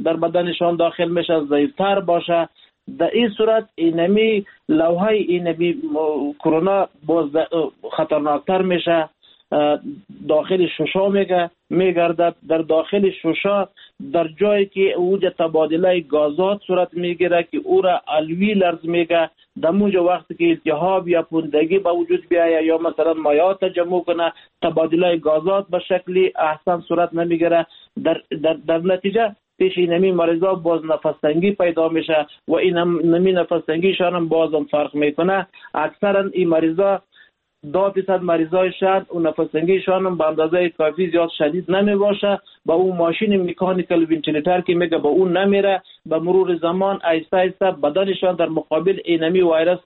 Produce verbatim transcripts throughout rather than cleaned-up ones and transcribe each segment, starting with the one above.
در بدنشان داخل میشه، ضعیفتر باشه. در این صورت اینمی لوحه اینمی کرونا باز خطرناکتر میشه. داخل شوشا میگه میگردد. در داخل شوشا در جایی که اوج تبادله گازات صورت میگیره که او را الویلرز میگه، در اونجا وقتی که التهاب یا پوندگی به وجود بیاید یا مثلا مایعات تجمع کنه، تبادله گازات به شکلی احسن صورت نمیگیره. در, در, در نتیجه پیش اینمی مریضا باز نفس تنگی پیدا میشه و این نمی نفس تنگیشان هم باز هم فرق میکنه. اکثرا این مریضا دو درصد مریضایشان و نفس تنگیشان هم به اندازه کافی زیاد شدید نمی باشه. با اون ماشین مکانیکال ونتیلیتر که میگه با اون نمیره. به مرور زمان آهسته آهسته بدنشان در مقابل اینمی ویروس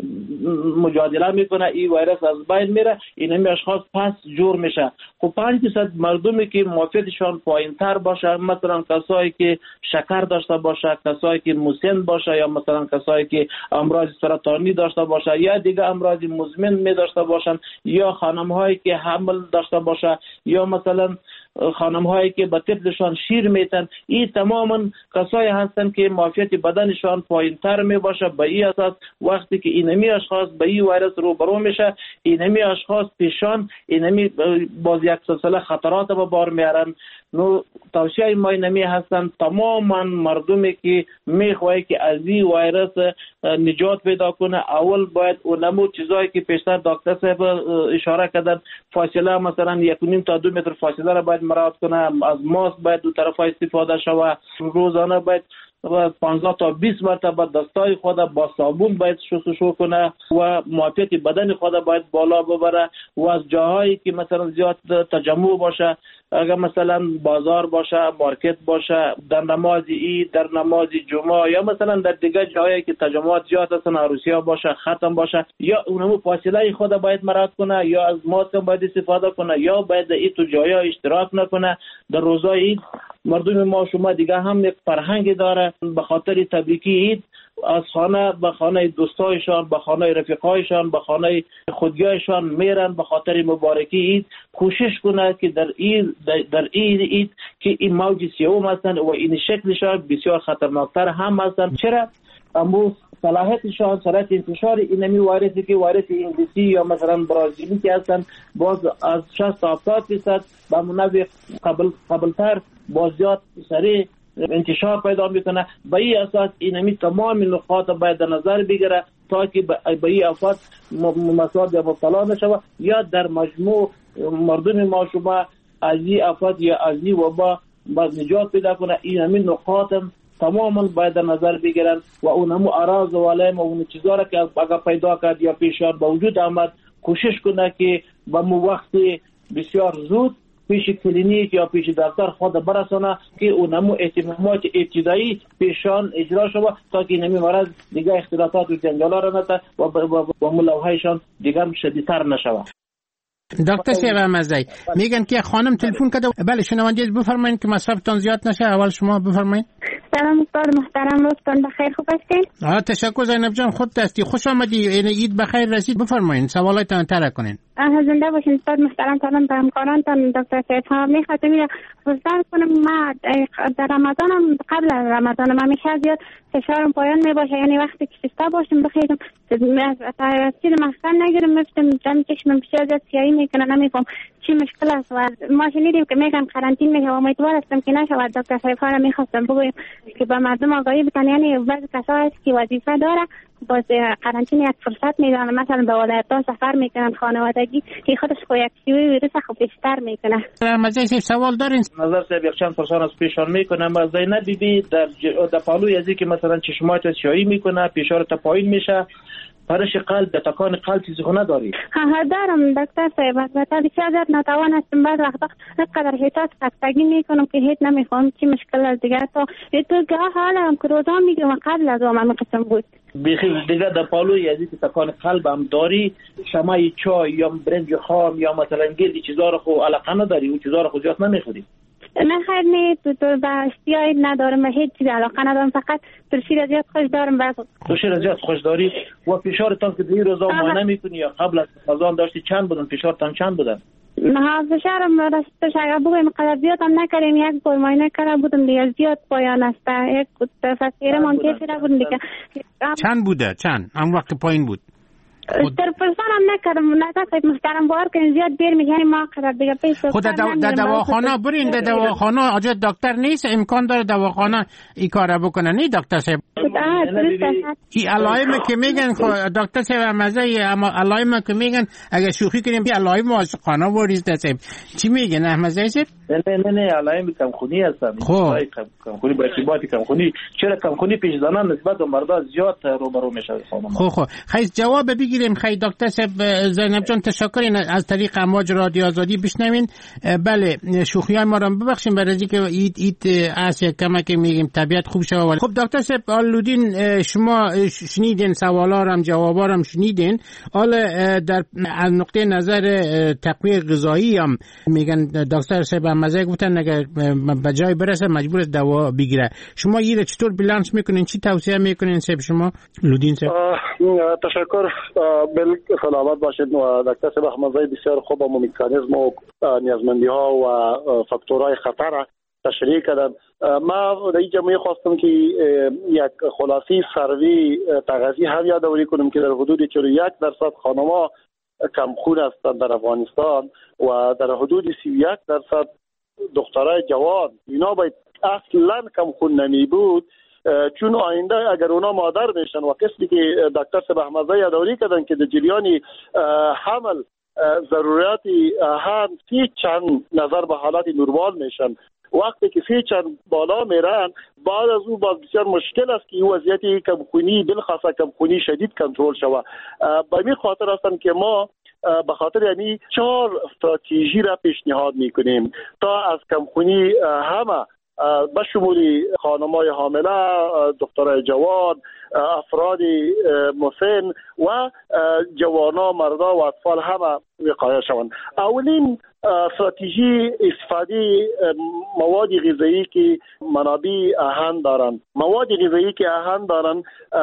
مجادله میکنه، این ویروس از بین میره، اینمی اشخاص پس جور میشه. خب پنج درصد مردمی که معافیتشان پایینتر باشه، مثلا کسایی که شکر داشته باشه، کسایی که مسن باشه، یا مثلا کسایی که امراض سرطانی داشته باشه یا دیگه امراض مزمن می داشته باشن، یا خانم هایی که حمل داشته باشه، یا مثلا خانم هایی که به طفلشان شیر میتن، این تماما کسایی هستن که معافیت بدنشان پایینتر می باشه. به این اساس وقتی که اینمی اشخاص به این ویروس روبرو میشه، اینمی اشخاص پیشان اینمی باز یک سلسله خطرات به بار میارن. نو توصیه ما اینمی هستن تماما مردمی که میخواه که از این ویروس نجات پیدا کنه، اول باید اونمو چیزایی که پیشتر دکتر صاحب اشاره کردن، فاصله مثلا یک و نیم تا دو متر فاصله را باید مراعات کنه، از ماسک باید دو طرفه استفاده شوه، روزانه باید پانزده تا بیست مرتبه دستای خود با صابون باید شستشو کنه و معافیت بدن خود باید بالا ببره. و از جاهایی که مثلا زیاد تجمع باشه، اگر مثلا بازار باشه، مارکت باشه، در نماز عید، در نماز جمعه، یا مثلا در دیگه جاهایی که تجمعات زیاد هستن، عروسی‌ها باشه، ختم باشه، یا اونمو فاصله خود باید مراعات کنه، یا از ماسک باید استفاده کنه، یا باید این تو جایا اشتراک نکنه. در روزای عید مردم ما شما دیگه هم یک فرهنگ داره، به خاطر تبریکی عید از خانه به خانه دوستایشان، به خانه رفیقایشان، به خانه خودیایشان میرن به خاطر مبارکی عید. کوشش کنه که در عید در عید عید که این موج سیوم هستن و این شکلشان بسیار خطرناکتر هم هستن. چرا؟ امروز صلاحیتشان صلاحیت انتشار اینمی ویروسی که ویروس انگلیسی یا مثلا برازیلی که هستن باز از شصت تا هفتاد درصد به منوع قبل قبلتر باز زیاد سریع انتشار پیدا میکنه. به این اساس اینمی تمام نقاط باید در نظر بگیره تا که به این افات مسائل یا مبتلا نشوه یا در مجموع مردم ما شما از این افات یا از این وبا باید نجات پیدا کنه. اینمی نقاط تماما باید در نظر بگیرن و اونمو اراز و علائم و اون چیزا را که اگر پیدا کرد یا پیشار به وجود آمد کوشش کنه که به مو وقت بسیار زود پیش کلینیک یا پیش دکتر خود برسانه که اونمو اهتمامات ابتدایی پیشان اجرا شود تا که نمی مرض دیگه اختلافات و جنجالا را نده و با ملوهایشان دیگه شدیدتر نشود. دکتر سیغ مزدی میگن که خانم تلفن کرده. بله شنونده بفرمایید که مصرفتان زیاد نشه. اول شما بفرمایید. سلام استاد محترم، روزتون بخیر، خوب هستین؟ آه تشکر زینب جان، خود دستی خوش آمدی. یعنی عید بخیر رسید. بفرمایید سوالاتتان طرح کنین. آه زنده باشین استاد محترم. سلام به همکارانتان دکتر سیغ. میخواستم فرصت کنم ما در رمضانم قبل از رمضان ما میشه زیاد فشارم پایان میباشه، یعنی وقتی که شسته باشم بخیرم از چیز مخصن نگیرم میفتم جمع چشمم بسیار زیاد سیاهی میکنه، نمیفهم چی مشکل است. و ما شنیدیم که میگن قرنطین میشه و امیدوار هستم که نشود. دکتر صاحب ها میخواستم بگویم که به مردم آگاهی بدن، یعنی بعضی کسا هست که وظیفه داره باز قرنطین یک فرصت میدن، مثلا به ولایت‌ها سفر میکنن خانوادگی که خودش خو یک شیوه ویروس خو بیشتر میکنه. مزه سوال دارین؟ نظر صاحب یک چند پرسان از پیشان میکنم. از زینب بیبی در در پالوی ازی که مثلا چشمات شیایی میکنه، فشار تا پایین میشه، پرش قلب، تکان قلب چیزی خو نداری؟ ها ها دارم دکتر صاحب، البته بسیار زیاد ناتوان هستم. بعد وقتا قدر هیتات خستگی میکنم که هیت نمیخوام چی مشکل از دیگه تا تو که حالم که روزا میگم قبل از اون قسم بود بیخی دیگه در پالوی ازی که تکان قلب هم داری، شمای چای یا برنج خام یا مثلا گردی چیزا رو خو علاقه نداری، اون چیزا رو خو زیاد نمیخوری؟ نه خیر نه تو تو با اشتیایی ندارم و هیچ چیزی علاقه ندارم، فقط ترشیر زیاد خوش دارم. بس ترشیر زیاد خوش داری و فشارتان که این روزا ما نمیکنی یا قبل از رمضان داشتی چند بودن؟ فشارتان چند بودن؟ نه فشارم راستش اگر بگویم قدر زیاد هم نکردیم، یک بار معاینه کرده بودم دیگه، زیاد پایان است، یک تفسیر من کیفی نبودم دیگه. چند بوده؟ چند؟ هم وقت پایین بود؟ در پرسان هم نکردم، نتاید محترم باور کنیم زیاد دیر میگه ما قدر دیگه پیش خود در دواخانه برین، در دواخانه آجا دکتر نیست، امکان داره دواخانه ای کاره بکنه نی دکتر صاحب؟ ای علائم که میگن دکتر صاحب مزه، اما علائم که میگن اگه شوخی کنیم بی علائم عاشقانه وریز صاحب چی میگن احمد صاحب؟ نه نه نه علائم کمخونی هستن. خب کمخونی با ارتباط کمخونی، چرا کمخونی پیش زنان نسبت به مردا زیاد روبرو میشه خانم. خب خب خیلی جواب بگیریم. خیلی دکتر صاحب زینب جان تشکر از طریق امواج رادیو آزادی بشنوین. بله شوخیای ما رو ببخشید برای اینکه اید اید اس یک کمک میگیم طبیعت خوب شه. خب دکتر صاحب آلودین شما شنیدین سوالا رو هم جوابا رو هم شنیدین. حالا در از نقطه نظر تقویت غذایی هم میگن دکتر صاحب مزه گفتن اگر به جای برسه مجبور است دوا بگیره. شما یه چطور بالانس میکنین؟ چی توصیه میکنین صاحب شما لودین صاحب؟ تشکر. بل سلامت باشید. و دکتر صاحب احمدزی بسیار خوب و مکانیزم و نیازمندی ها و فاکتورهای خطر تشریح کردن. ما در اینجا میخواستم که یک خلاصی سروی تغذیه هم یادآوری کنم که در حدود چهل و یک درصد خانم‌ها کمخون هستند در افغانستان و در حدود سی و یک درصد دخترای جوان. اینا باید اصلا کمخون نمی بود، چون آینده اگر اونا مادر میشن و قسمی که دکتر صاحب احمدزی یادآوری کردن که در جریان حمل ضرورت هم سی چند نظر به حالت نورمال میشن، وقتی که سی چند بالا میرن بعد از اون باز بسیار مشکل است که این وضعیت کمخونی بالخاصه کمخونی شدید کنترل شود. به این خاطر هستن که ما به خاطر یعنی چهار استراتژی را پیشنهاد میکنیم تا از کمخونی همه به شمول خانم‌های حامله، دخترای جوان، افراد مسن و جوانان، مردا و اطفال همه وقایه شوند. اولین استراتژی استفاده مواد غذایی که منابع اهن دارند. مواد غذایی که اهن دارند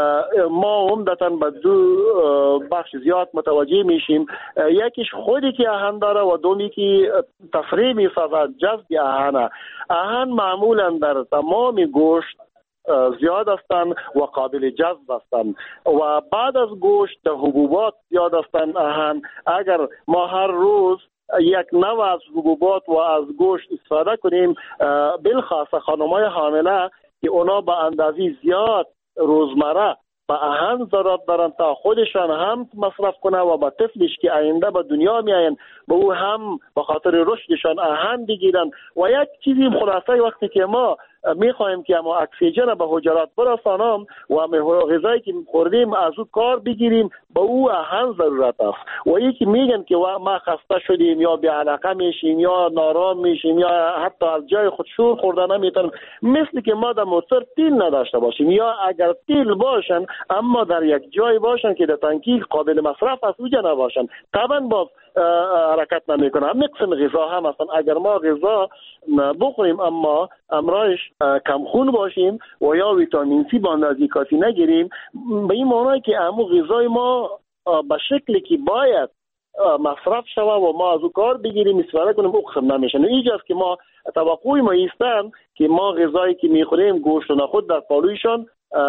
ما عمدتاً به دو بخش زیاد متوجه میشیم. یکیش خودی که اهن داره و دومی که تفریح میسازد جذب اهنه. اهن معمولاً در تمام گوشت زیاد هستند و قابل جذب هستند و بعد از گوشت در حبوبات زیاد هستند اهن. اگر ما هر روز یک نوع از حبوبات و از گوشت استفاده کنیم، بالخاصه خانم‌های حامله که اونا به اندازه زیاد روزمره به اهن ضرورت دارن تا خودشان هم مصرف کنه و با طفلش که آینده به دنیا میاین به او هم به خاطر رشدشان اهن بگیرن. و یک چیزی خلاصه وقتی که ما میخوایم که ما اکسیژن به حجرات برسانم و غذایی که خوردیم از او کار بگیریم به او اهن ضرورت است. و یکی میگن که ما خسته شدیم یا بی علاقه میشیم یا نارام میشیم یا حتی از جای خود شور خوردن نمیتونیم، مثل که ما در موتور تیل نداشته باشیم یا اگر تیل باشن اما در یک جای باشن که در تانکی قابل مصرف است اوجا نباشن، طبعا باز حرکت نمیکنه. همین قسم غذا هم هستن. اگر ما غذا بخوریم اما امرایش کمخون باشیم و یا ویتامین سی با اندازه کافی نگیریم، به این معنی که امو غذای ما به شکلی که باید مصرف شوه و ما از او کار بگیریم استفاده کنیم او قسم نمیشه. اینجاست که ما توقعی ما ایستن که ما غذایی که میخوریم گوشت و نخود در پالویشان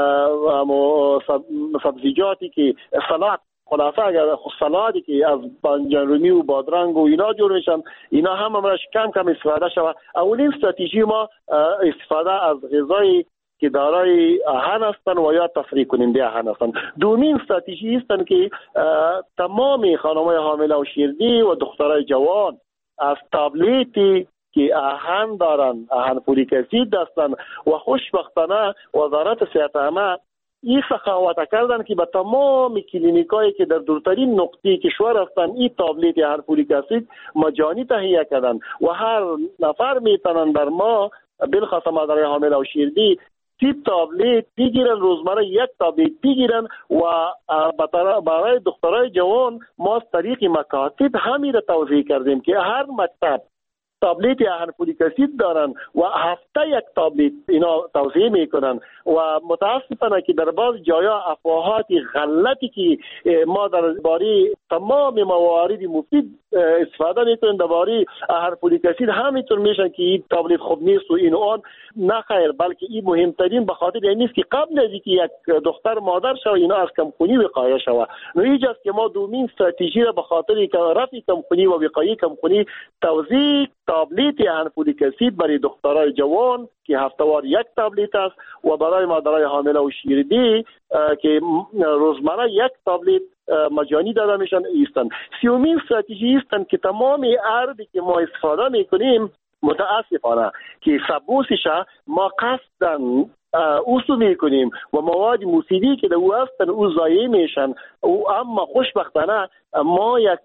و سبزیجاتی که سلات خلاصه اگر سلادی که از بانجان رومی و بادرنگ و اینا جور میشن اینا هم همراش کم کم استفاده شود. اولین استراتژی ما استفاده از غذایی که دارای اهن هستند و یا تفریح کننده اهن هستند. دومین استراتژی هستند که تمام خانم‌های حامله و شیردی و دخترای جوان از تابلیتی که اهن دارند، اهن فولیک اسید هستند و خوشبختانه وزارت صحت عامه این سخاوت کردن که به تمام کلینیکایی که در دورترین نقطه کشور هستند این تابلیت اهن فولیک اسید مجانی تهیه کردن و هر نفر میتونن در ما بالخاصه مادرای حامله و شیردی سی تابلیت بگیرن، روزمره یک تابلیت بگیرن و برای دخترای جوان ما از طریق مکاتب همین را توضیح کردیم که هر مکتب تابلت اهن فولیک اسید دارن و هفته یک تابلت اینا توصیه میکنن و متاسفانه که در بعض جایا افواهات غلطی که ما در باره تمام موارد مفید استفاده میکنن درباره اهن فولیک اسید همینطور میشن که این تابلت خوب نیست و این آن نه خیر، بلکه این مهمترین به خاطر این نیست که قبل از اینکه یک دختر مادر شوه اینا از کمخونی وقایه شوه. نو اینجاست که ما دومین استراتژی را به خاطر رفع کمخونی و وقایه کمخونی توزیع تابلت اهن فولیک اسید برای دخترای جوان که هفته‌وار یک تابلت است و برای مادرای حامله و شیردی که روزمره یک تابلت مجانی داده میشن ایستن. سیومین استراتژی است که تمام اربی که ما استفاده میکنیم متاسفانه که سبوسش ما قصداً اوسو میکنیم و مواد مفیدی که در او هستن او ضایع میشن. او اما خوشبختانه ما یک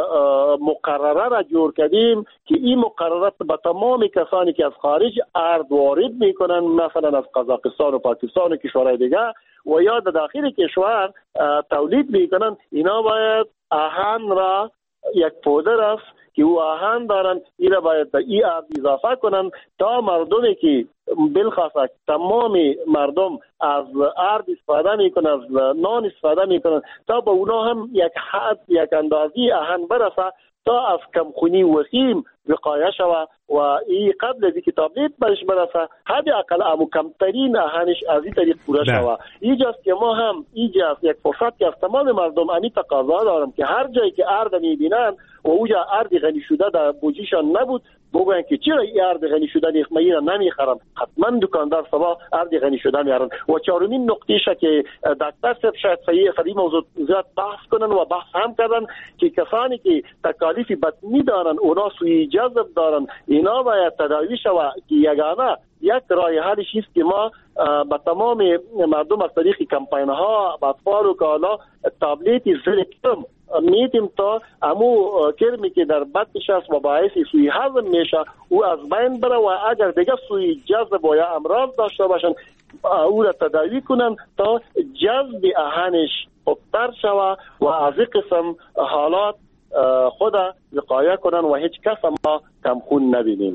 مقرره را جور کردیم که این مقررات به تمام کسانی که از خارج ارد وارد میکنن، مثلا از قزاقستان و پاکستان و کشورهای دیگه و یا در داخل کشور تولید میکنن، اینا باید آهن را یک پودر است که او آهن دارن اینا باید به ای آب اضافه کنن تا مردمی که بالخاصه تمام مردم از ارد استفاده میکنن، از نان استفاده میکنن، تا به اونا هم یک حد یک اندازی آهن برسه تا از کمخونی وخیم وقایه شوه و این قبل از اینکه تابلت برش برسه حداقل امو کمترین آهنش از این طریق پوره شوه. اینجاست که ما هم اینجاست یک فرصت که از تمام مردم امی تقاضا دارم که هر جایی که ارد میبینن و اوجا ارد غنی شده در بوجیشان نبود بگوین که چرا این ارد غنی شده نیست، من این نمیخرم، حتما دکاندار صبح ارد غنی شده میارن. و چهارمین نقطهشه که دکتر صاحب شاید صحیح صحیح موضوع زیاد بحث کنن و بحث هم کردن که کسانی که تکالیف بطنی دارن اونا سوی جذب دارن اینا باید تداوی شوه که یگانه یک راه حلش است که ما با تمام مردم از طریق کمپین ها با اطفال و کالا تابلت زرکم میتیم تا امو کرمی که در بطنش است و باعث سوی هضم میشه او از بین بره و اگر دیگه سوی جذب و یا امراض داشته باشن او را تداوی کنن تا جذب آهنش خوبتر شوه و از این قسم حالات خود وقایه کنن و هیچ کس ما کمخون نبینیم.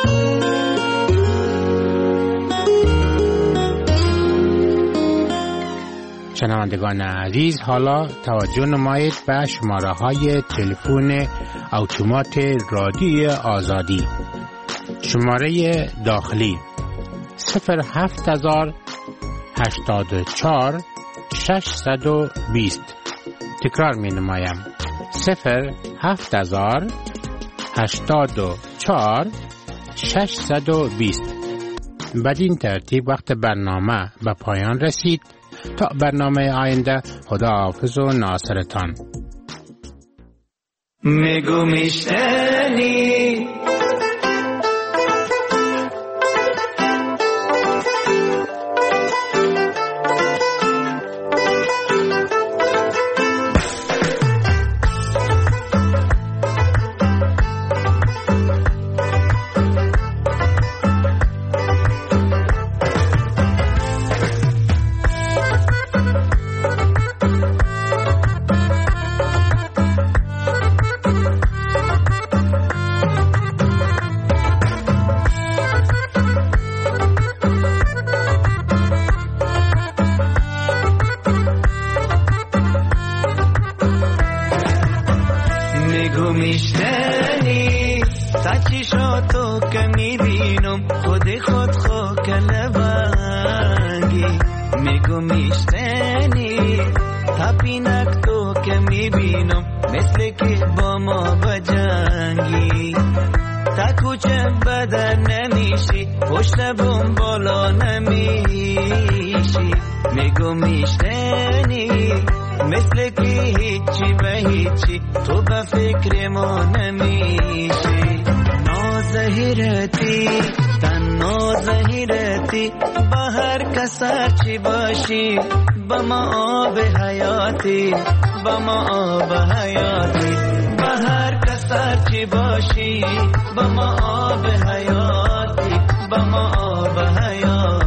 شنوندگان عزیز، حالا توجه نمایید به شماره های تلفن اتومات رادیوی آزادی. شماره داخلی صفر هفت هزار هشتاد و چهار ششصد و بیست. تکرار می نمایم صفر هفت هزار هشتاد و چهار ششصد و بیست. بدین ترتیب وقت برنامه به پایان رسید. تا برنامه آینده، خدا حافظ و ناصرتان. میگو میشتنی میشنی سچی شو تو که میبینم خودی خود خو کلبنگی. میگو میشنی تپینک تو که میبینم مثل که با ما بجنگی. تا کوچه بدن نمیشی پشت بوم بالا نمیشی. میگو میشنی مثل که هیچی به هیچی تو به فکر ما نمیشی. نازهیرتی تن نازهیرتی با هر کسر چی باشی با ما آب حیاتی با ما آب حیاتی. با هر کسر چی باشی با ما آب حیاتی با ما آب حیاتی.